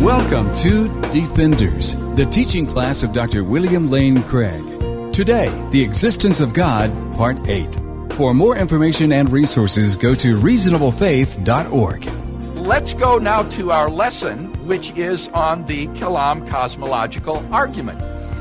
Welcome to Defenders, the teaching class of Dr. William Lane Craig. Today, The Existence of God, Part 8. For more information and resources, go to reasonablefaith.org. Let's go now to our lesson, which is on the Kalam cosmological argument.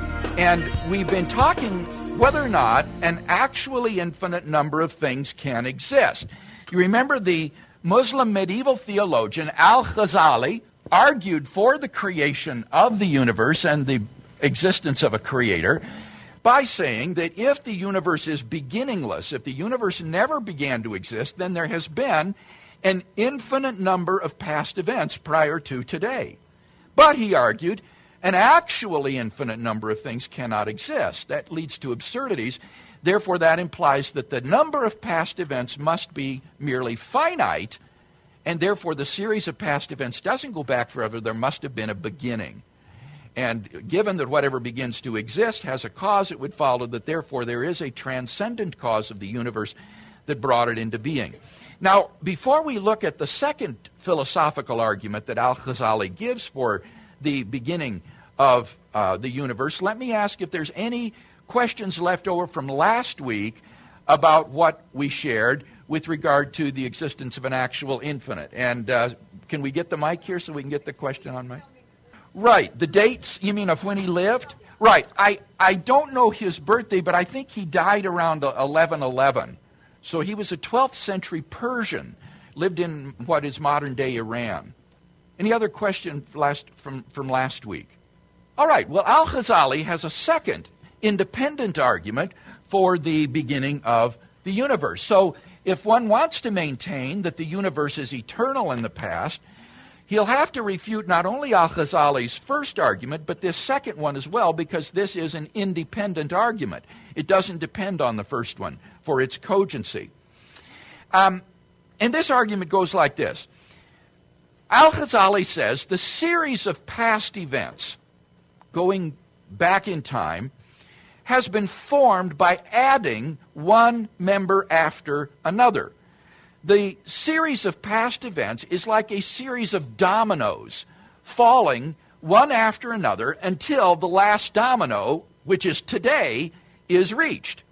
And we've been talking whether or not an actually infinite number of things can exist. You remember the Muslim medieval theologian Al-Ghazali argued for the creation of the universe and the existence of a creator by saying that if the universe is beginningless, if the universe never began to exist, then there has been an infinite number of past events prior to today. But, he argued, an actually infinite number of things cannot exist. That leads to absurdities. Therefore, that implies that the number of past events must be merely finite, and therefore the series of past events doesn't go back forever. There must have been a beginning. And given that whatever begins to exist has a cause, it would follow that therefore there is a transcendent cause of the universe that brought it into being. Now, before we look at the second philosophical argument that Al-Ghazali gives for the beginning of the universe, let me ask if there's any questions left over from last week about what we shared with regard to the existence of an actual infinite. And can we get the mic here so we can get the question on mic? Right. The dates, you mean of when he lived? Right. I don't know his birthday, but I think he died around 1111. So he was a 12th century Persian, lived in what is modern-day Iran. Any other question from last week? All right. Well, Al-Ghazali has a second independent argument for the beginning of the universe. So if one wants to maintain that the universe is eternal in the past, he'll have to refute not only Al-Ghazali's first argument, but this second one as well, because this is an independent argument. It doesn't depend on the first one for its cogency. And this argument goes like this. Al-Ghazali says the series of past events going back in time has been formed by adding one member after another. The series of past events is like a series of dominoes falling one after another until the last domino, which is today, is reached.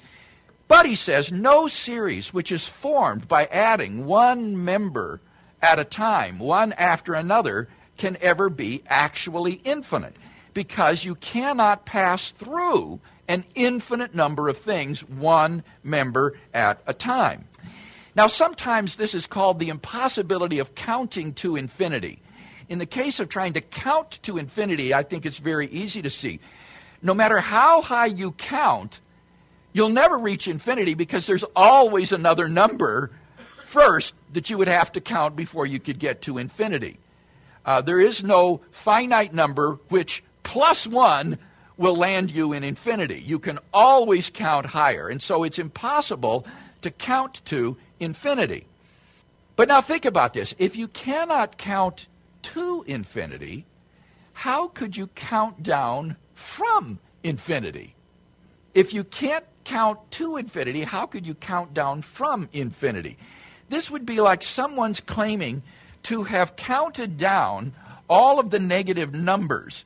But he says no series which is formed by adding one member at a time, one after another, can ever be actually infinite, because you cannot pass through an infinite number of things, one member at a time. Now, sometimes this is called the impossibility of counting to infinity. In the case of trying to count to infinity, I think it's very easy to see. No matter how high you count, you'll never reach infinity because there's always another number first that you would have to count before you could get to infinity. There is no finite number which plus one will land you in infinity. You can always count higher, and so it's impossible to count to infinity. But now think about this. If you cannot count to infinity, how could you count down from infinity? If you can't count to infinity, how could you count down from infinity? This would be like someone's claiming to have counted down all of the negative numbers,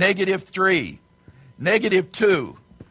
-3, -2,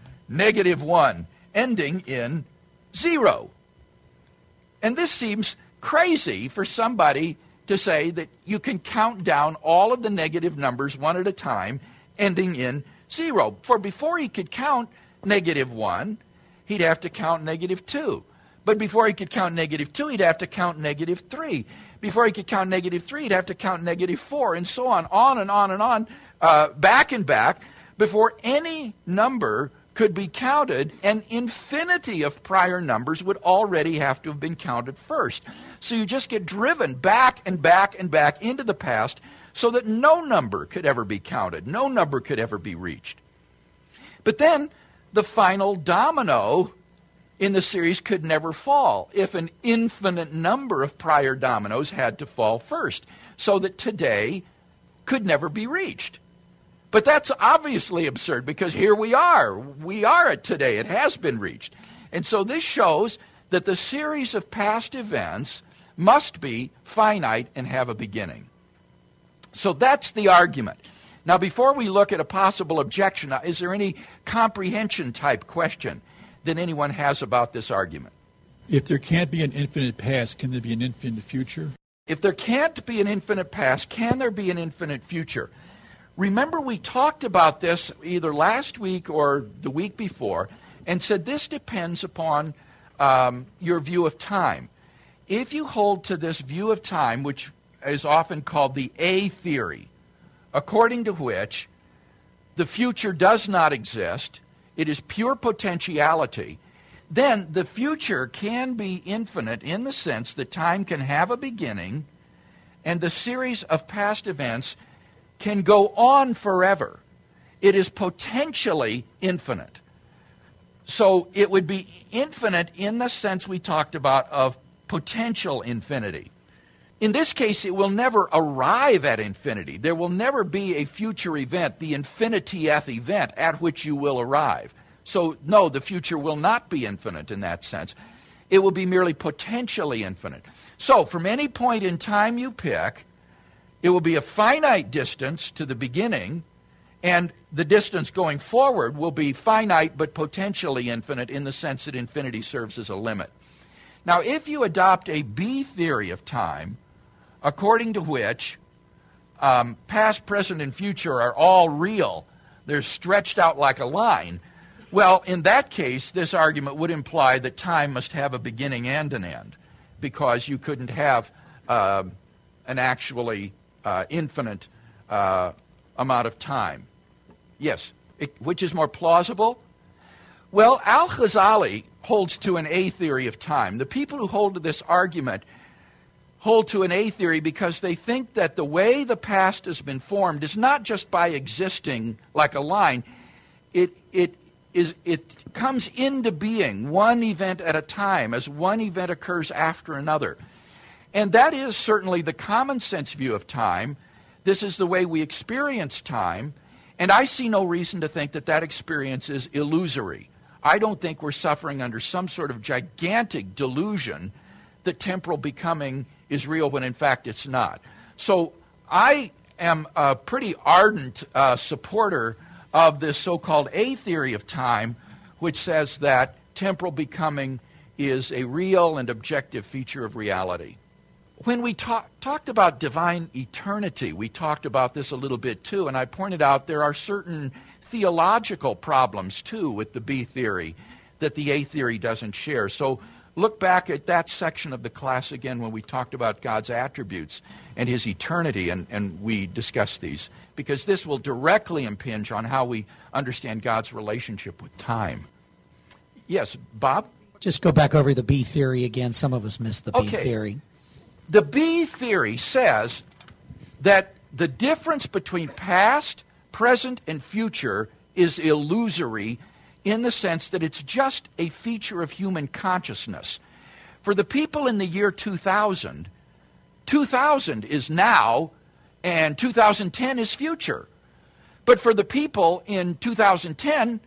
-1, ending in 0. And this seems crazy for somebody to say that you can count down all of the negative numbers one at a time, ending in 0. For before he could count -1, he'd have to count -2. But before he could count -2, he'd have to count -3. Before he could count -3, he'd have to count -4, and so on and on and on, back and back, before any number could be counted. An infinity of prior numbers would already have to have been counted first. So you just get driven back and back and back into the past so that no number could ever be counted. No number could ever be reached. But then the final domino in the series could never fall if an infinite number of prior dominoes had to fall first, so that today could never be reached. But that's obviously absurd, because here we are. We are at today. It has been reached. And so this shows that the series of past events must be finite and have a beginning. So that's the argument. Now, before we look at a possible objection, is there any comprehension type question that anyone has about this argument? If there can't be an infinite past, can there be an infinite future? If there can't be an infinite past, can there be an infinite future? Remember, we talked about this either last week or the week before and said this depends upon your view of time. If you hold to this view of time, which is often called the A theory, according to which the future does not exist, it is pure potentiality, then the future can be infinite in the sense that time can have a beginning and the series of past events can go on forever. It is potentially infinite. So it would be infinite in the sense we talked about of potential infinity. In this case, it will never arrive at infinity. There will never be a future event, the infinitieth event, at which you will arrive. So, no, the future will not be infinite in that sense. It will be merely potentially infinite. So, from any point in time you pick, it will be a finite distance to the beginning, and the distance going forward will be finite but potentially infinite in the sense that infinity serves as a limit. Now, if you adopt a B theory of time, according to which past, present, and future are all real, they're stretched out like a line, well, in that case, this argument would imply that time must have a beginning and an end, because you couldn't have an actually infinite amount of time. Yes, which is more plausible? Well, Al-Ghazali holds to an A theory of time. The people who hold to this argument hold to an A theory because they think that the way the past has been formed is not just by existing like a line. It comes into being one event at a time as one event occurs after another. And that is certainly the common sense view of time. This is the way we experience time. And I see no reason to think that that experience is illusory. I don't think we're suffering under some sort of gigantic delusion that temporal becoming is real when in fact it's not. So I am a pretty ardent supporter of this so-called A theory of time, which says that temporal becoming is a real and objective feature of reality. When we talked about divine eternity, we talked about this a little bit too, and I pointed out there are certain theological problems too with the B theory that the A theory doesn't share. So look back at that section of the class again when we talked about God's attributes and his eternity, and we discussed these, because this will directly impinge on how we understand God's relationship with time. Yes, Bob? Just go back over the B theory again. Some of us missed the B theory. The B theory says that the difference between past, present, and future is illusory in the sense that it's just a feature of human consciousness. For the people in the year 2000, 2000 is now and 2010 is future. But for the people in 2010,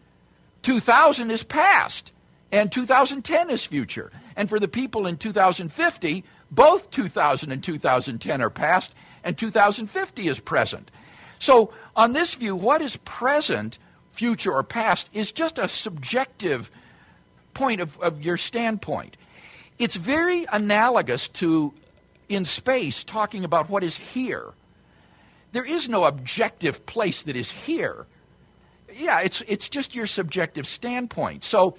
2000 is past and 2010 is future. And for the people in 2050, both 2000 and 2010 are past and 2050 is present. So on this view, what is present, future, or past is just a subjective point of your standpoint. It's very analogous to, in space, talking about what is here. There is no objective place that is here. Yeah, it's just your subjective standpoint. So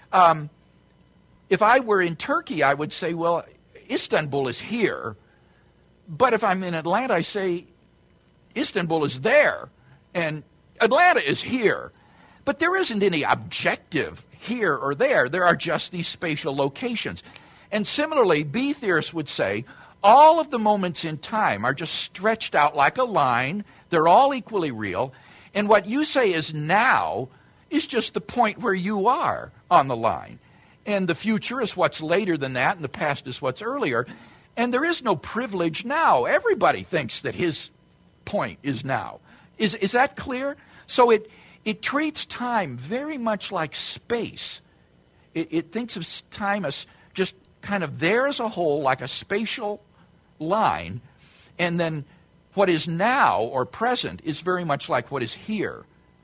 if I were in Turkey, I would say, well, Istanbul is here. But if I'm in Atlanta, I say Istanbul is there and Atlanta is here. But there isn't any objective here or there. There are just these spatial locations. And similarly, B theorists would say all of the moments in time are just stretched out like a line. They're all equally real. And what you say is now is just the point where you are on the line. And the future is what's later than that, and the past is what's earlier. And there is no privilege now. Everybody thinks that his point is now. Is that clear? So it treats time very much like space. It thinks of time as just kind of there as a whole, like a spatial line, and then what is now or present is very much like what is here.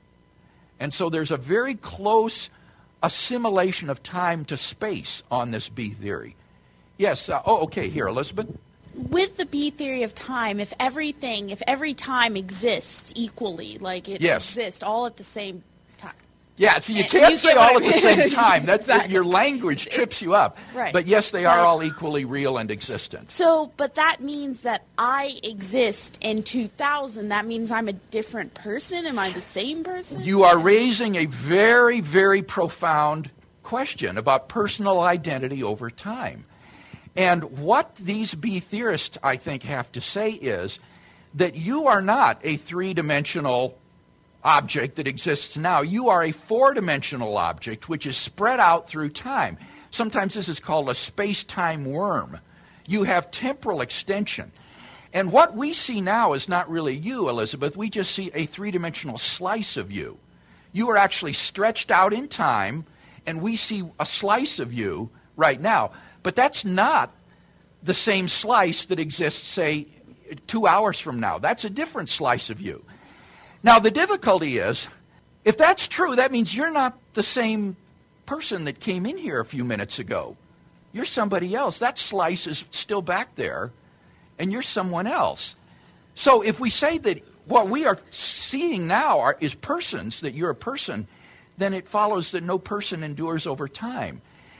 And so there's a very close assimilation of time to space on this B theory. Yes, okay, here, Elizabeth. With the B theory of time, if every time exists equally, like it exists all at the same time. Yeah, so you can't say all at the same time. That's Exactly. Your language trips you up. Right. But yes, they are all equally real and existent. So, but that means that I exist in 2000. That means I'm a different person? Am I the same person? You are raising a very, very profound question about personal identity over time. And what these B theorists, I think, have to say is that you are not a three-dimensional object that exists now. You are a four-dimensional object which is spread out through time. Sometimes this is called a space-time worm. You have temporal extension. And what we see now is not really you, Elizabeth. We just see a three-dimensional slice of you. You are actually stretched out in time, and we see a slice of you right now. But that's not the same slice that exists, say, 2 hours from now. That's a different slice of you. Now, the difficulty is, if that's true, that means you're not the same person that came in here a few minutes ago. You're somebody else. That slice is still back there, and you're someone else. So if we say that what we are seeing now is persons, that you're a person, then it follows that no person endures over time.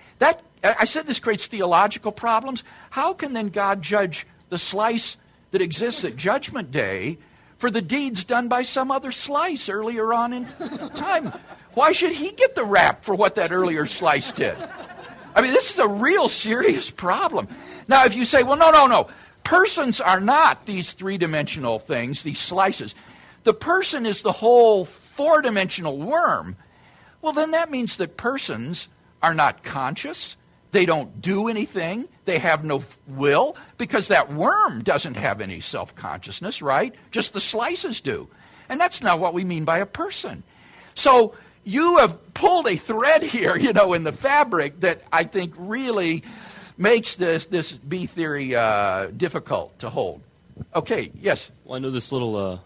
I said this creates theological problems. How can then God judge the slice that exists at Judgment Day for the deeds done by some other slice earlier on in time? Why should he get the rap for what that earlier slice did? I mean, this is a real serious problem. Now, if you say, well, no. Persons are not these three-dimensional things, these slices. The person is the whole four-dimensional worm. Well, then that means that persons are not conscious. They don't do anything. They have no will, because that worm doesn't have any self-consciousness, right? Just the slices do. And that's not what we mean by a person. So you have pulled a thread here, in the fabric that I think really makes this B theory difficult to hold. Okay, yes? Well, I know this little,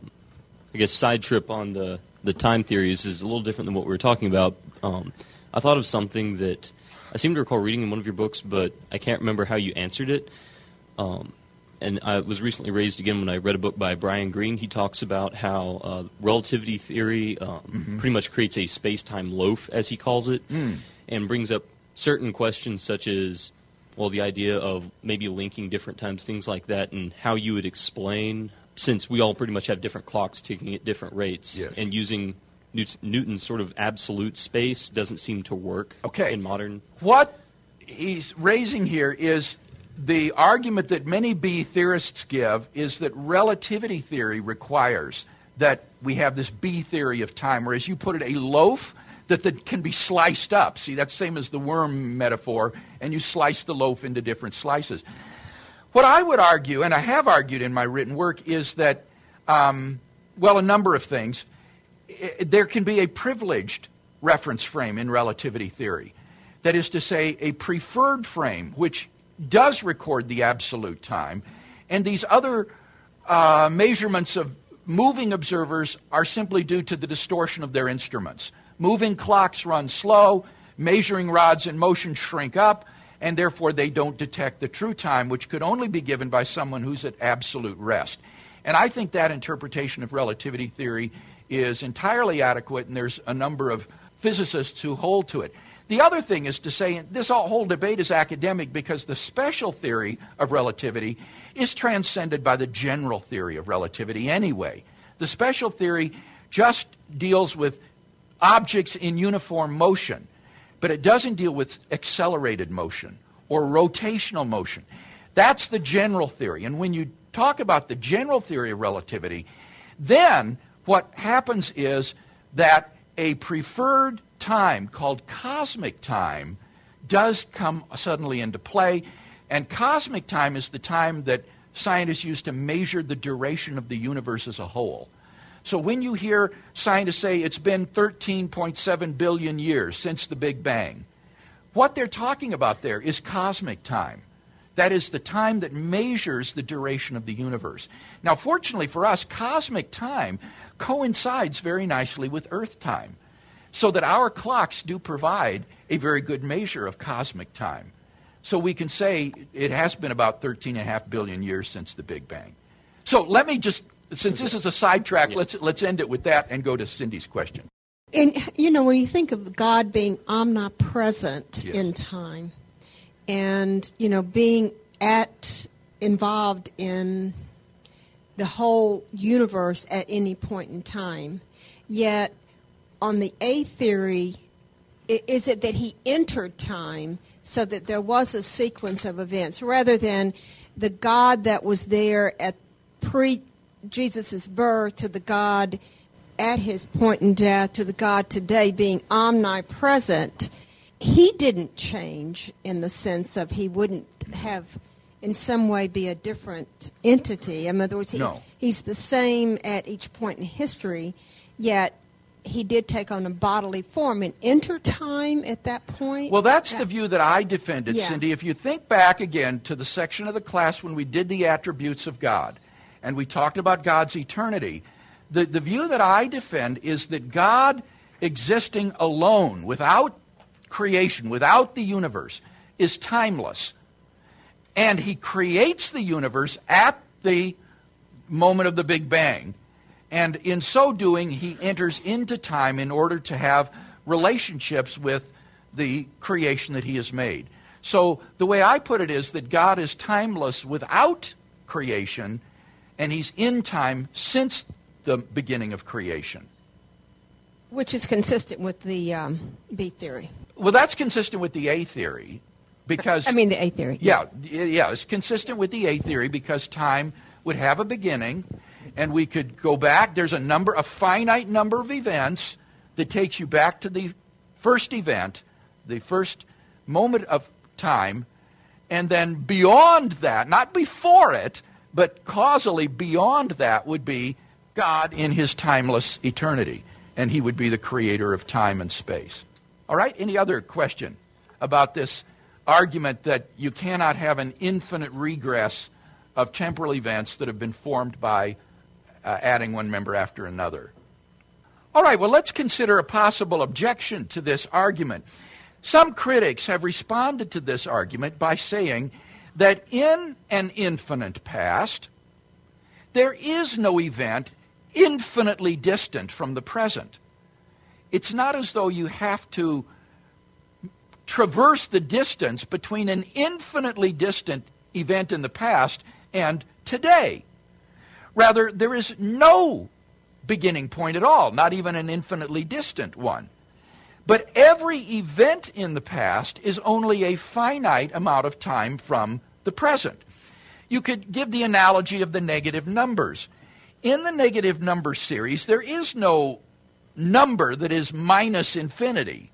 side trip on the time theories is a little different than what we were talking about. I thought of something that I seem to recall reading in one of your books, but I can't remember how you answered it. And I was recently raised again when I read a book by Brian Greene. He talks about how relativity theory pretty much creates a space-time loaf, as he calls it, and brings up certain questions such as, well, the idea of maybe linking different times, things like that, and how you would explain, since we all pretty much have different clocks ticking at different rates, and using Newton's sort of absolute space doesn't seem to work in modern. What he's raising here is the argument that many B theorists give is that relativity theory requires that we have this B theory of time, whereas you put it, a loaf that can be sliced up. See, that's the same as the worm metaphor, and you slice the loaf into different slices. What I would argue, and I have argued in my written work, is that, a number of things. There can be a privileged reference frame in relativity theory. That is to say, a preferred frame, which does record the absolute time, and these other measurements of moving observers are simply due to the distortion of their instruments. Moving clocks run slow, measuring rods in motion shrink up, and therefore they don't detect the true time, which could only be given by someone who's at absolute rest. And I think that interpretation of relativity theory is entirely adequate, and there's a number of physicists who hold to it. The other thing is to say, this whole debate is academic because the special theory of relativity is transcended by the general theory of relativity anyway. The special theory just deals with objects in uniform motion, but it doesn't deal with accelerated motion or rotational motion. That's the general theory. And when you talk about the general theory of relativity, then what happens is that a preferred time called cosmic time does come suddenly into play, and cosmic time is the time that scientists use to measure the duration of the universe as a whole. So when you hear scientists say it's been 13.7 billion years since the Big Bang, what they're talking about there is cosmic time. That is the time that measures the duration of the universe. Now, fortunately for us, cosmic time coincides very nicely with Earth time, so that our clocks do provide a very good measure of cosmic time. So we can say it has been about 13.5 billion years since the Big Bang. So let me just, since this is a sidetrack, let's end it with that and go to Cindy's question. And, when you think of God being omnipresent in time and, being involved in the whole universe at any point in time, yet on the A theory, is it that he entered time so that there was a sequence of events rather than the God that was there at pre-Jesus' birth to the God at his point in death to the God today being omnipresent? He didn't change in the sense of he wouldn't have in some way be a different entity. In other words, he's the same at each point in history, yet he did take on a bodily form and enter time at that point. Well, that's the view that I defended, Cindy. If you think back again to the section of the class when we did the attributes of God, and we talked about God's eternity, the view that I defend is that God existing alone, without creation, without the universe, is timeless. And he creates the universe at the moment of the Big Bang. And in so doing, he enters into time in order to have relationships with the creation that he has made. So the way I put it is that God is timeless without creation, and he's in time since the beginning of creation. Which is consistent with the B theory. Well, that's consistent with the A theory. Because the A theory. Yeah, it's consistent with the A theory because time would have a beginning, and we could go back. There's a finite number of events that takes you back to the first event, the first moment of time, and then beyond that, not before it, but causally beyond that would be God in his timeless eternity, and he would be the creator of time and space. All right, any other question about this argument that you cannot have an infinite regress of temporal events that have been formed by adding one member after another? All right, well, let's consider a possible objection to this argument. Some critics have responded to this argument by saying that in an infinite past, there is no event infinitely distant from the present. It's not as though you have to traverse the distance between an infinitely distant event in the past and today. Rather, there is no beginning point at all, not even an infinitely distant one. But every event in the past is only a finite amount of time from the present. You could give the analogy of the negative numbers. In the negative number series, there is no number that is minus infinity.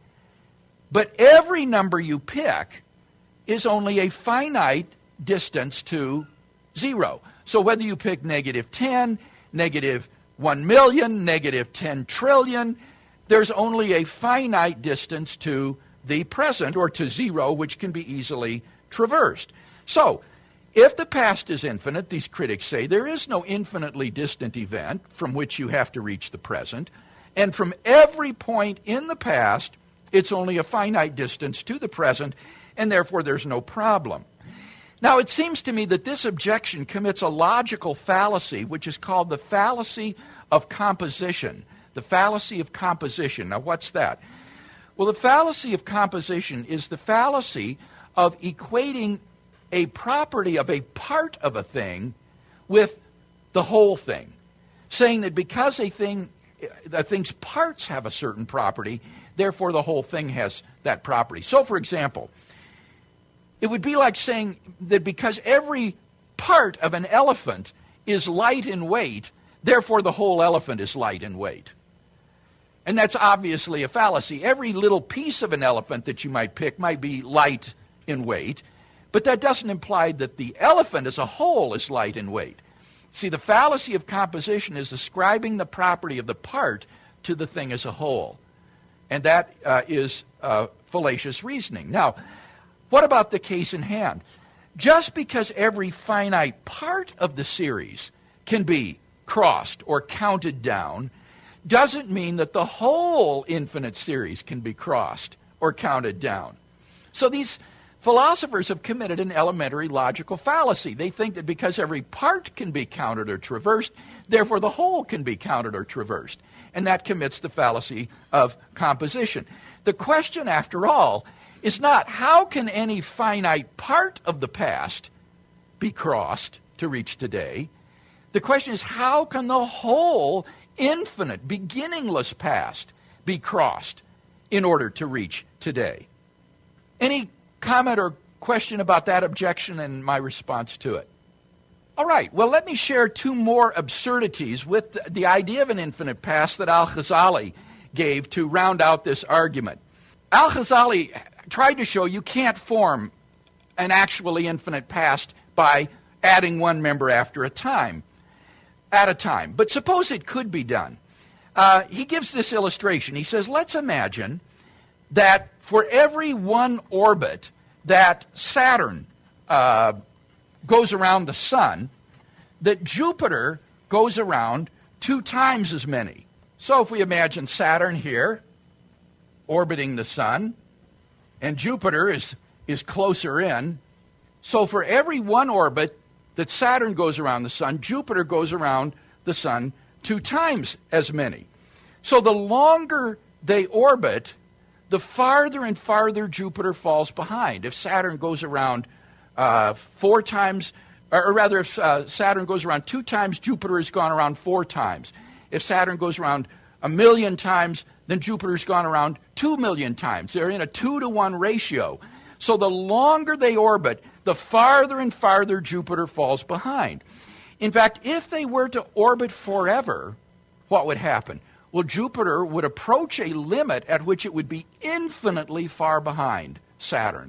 But every number you pick is only a finite distance to 0. So whether you pick negative 10, negative 1 million, negative 10 trillion, there's only a finite distance to the present, or to 0, which can be easily traversed. So, if the past is infinite, these critics say, there is no infinitely distant event from which you have to reach the present, and from every point in the past, it's only a finite distance to the present, and therefore there's no problem. Now, it seems to me that this objection commits a logical fallacy, which is called the fallacy of composition. The fallacy of composition. Now, what's that? Well, the fallacy of composition is the fallacy of equating a property of a part of a thing with the whole thing. Saying that because a thing's parts have a certain property, therefore the whole thing has that property. So, for example, it would be like saying that because every part of an elephant is light in weight, therefore the whole elephant is light in weight. And that's obviously a fallacy. Every little piece of an elephant that you might pick might be light in weight, but that doesn't imply that the elephant as a whole is light in weight. See, the fallacy of composition is ascribing the property of the part to the thing as a whole. And that is fallacious reasoning. Now, what about the case in hand? just because every finite part of the series can be crossed or counted down doesn't mean that the whole infinite series can be crossed or counted down. So these philosophers have committed an elementary logical fallacy. They think that because every part can be counted or traversed, therefore the whole can be counted or traversed. And that commits the fallacy of composition. The question, after all, is not how can any finite part of the past be crossed to reach today. The question is how can the whole infinite, beginningless past be crossed in order to reach today? Any comment or question about that objection and my response to it? All right, well, let me share two more absurdities with the idea of an infinite past that Al-Ghazali gave to round out this argument. Al-Ghazali tried to show you can't form an actually infinite past by adding one member at a time. But suppose it could be done. He gives this illustration. He says, let's imagine that for every one orbit that Saturn goes around the sun, that Jupiter goes around 2 times as many. So if we imagine Saturn here orbiting the sun, and Jupiter is closer in, so for every one orbit that Saturn goes around the sun, Jupiter goes around the sun 2 times as many. So the longer they orbit, the farther and farther Jupiter falls behind. If Saturn goes around 4 times, or rather if Saturn goes around 2 times, Jupiter has gone around 4 times. If Saturn goes around 1,000,000 times, then Jupiter's gone around 2,000,000 times. They're in a 2-to-1 ratio. So the longer they orbit, the farther and farther Jupiter falls behind. In fact, if they were to orbit forever, what would happen? Well, Jupiter would approach a limit at which it would be infinitely far behind Saturn.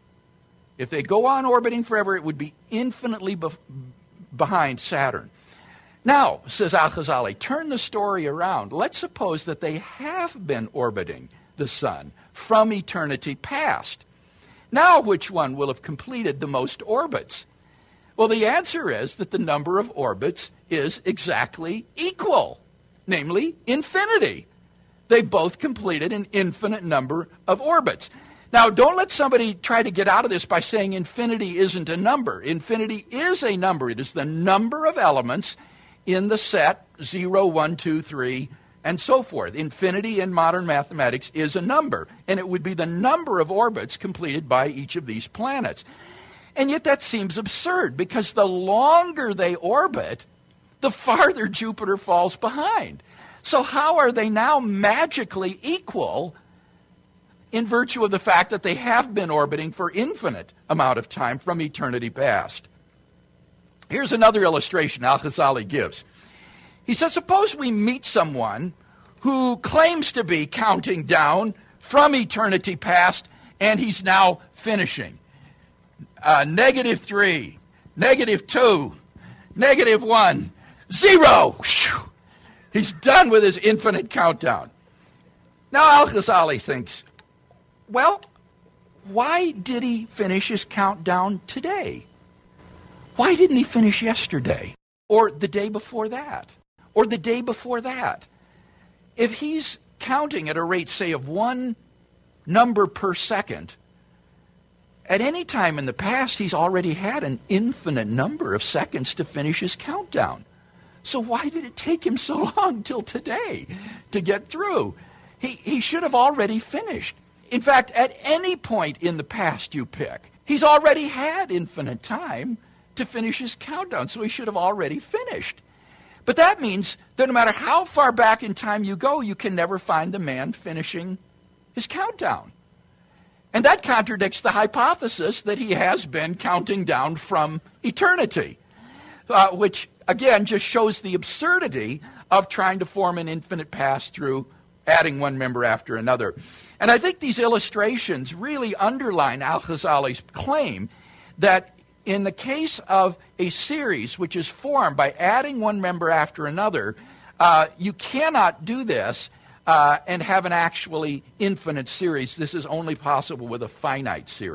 If they go on orbiting forever, it would be infinitely behind Saturn. Now, says Al-Ghazali, turn the story around. Let's suppose that they have been orbiting the sun from eternity past. Now, which one will have completed the most orbits? Well, the answer is that the number of orbits is exactly equal, namely infinity. They both completed an infinite number of orbits. Now, don't let somebody try to get out of this by saying infinity isn't a number. Infinity is a number. It is the number of elements in the set 0, 1, 2, 3, and so forth. Infinity in modern mathematics is a number, and it would be the number of orbits completed by each of these planets. And yet that seems absurd, because the longer they orbit, the farther Jupiter falls behind. So how are they now magically equal in virtue of the fact that they have been orbiting for infinite amount of time from eternity past? Here's another illustration Al-Ghazali gives. He says, suppose we meet someone who claims to be counting down from eternity past, and he's now finishing. -3, -2, -1, 0. He's done with his infinite countdown. Now Al-Ghazali thinks, well, why did he finish his countdown today? Why didn't he finish yesterday? Or the day before that? Or the day before that? If he's counting at a rate, say, of 1 number per second, at any time in the past, he's already had an infinite number of seconds to finish his countdown. So why did it take him so long till today to get through? He should have already finished. In fact, at any point in the past you pick, he's already had infinite time to finish his countdown, so he should have already finished. But that means that no matter how far back in time you go, you can never find the man finishing his countdown. And that contradicts the hypothesis that he has been counting down from eternity, which, again, just shows the absurdity of trying to form an infinite past through adding one member after another. And I think these illustrations really underline Al-Ghazali's claim that in the case of a series which is formed by adding one member after another, you cannot do this and have an actually infinite series. This is only possible with a finite series.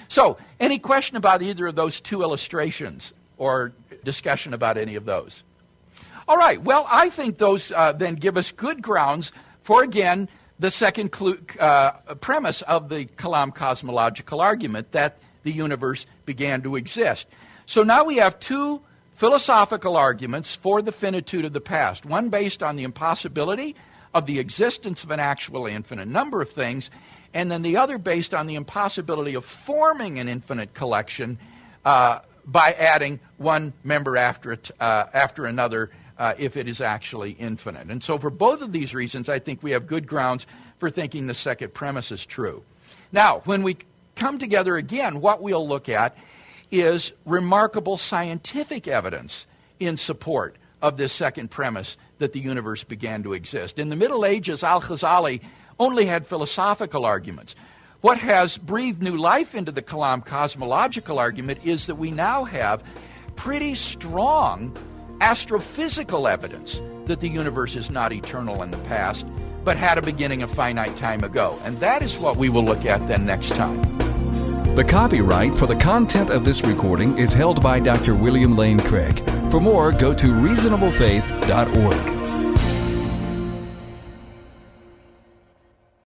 So, any question about either of those two illustrations or discussion about any of those? All right, well, I think those then give us good grounds for, again, the second premise of the Kalam cosmological argument, that the universe began to exist. So now we have two philosophical arguments for the finitude of the past, one based on the impossibility of the existence of an actually infinite number of things, and then the other based on the impossibility of forming an infinite collection by adding one member after another if it is actually infinite. And so for both of these reasons, I think we have good grounds for thinking the second premise is true. Now, when we come together again, what we'll look at is remarkable scientific evidence in support of this second premise that the universe began to exist. In the Middle Ages, Al-Ghazali only had philosophical arguments. What has breathed new life into the Kalam cosmological argument is that we now have pretty strong astrophysical evidence that the universe is not eternal in the past, but had a beginning a finite time ago. And that is what we will look at then next time. The copyright for the content of this recording is held by Dr. William Lane Craig. For more, go to reasonablefaith.org.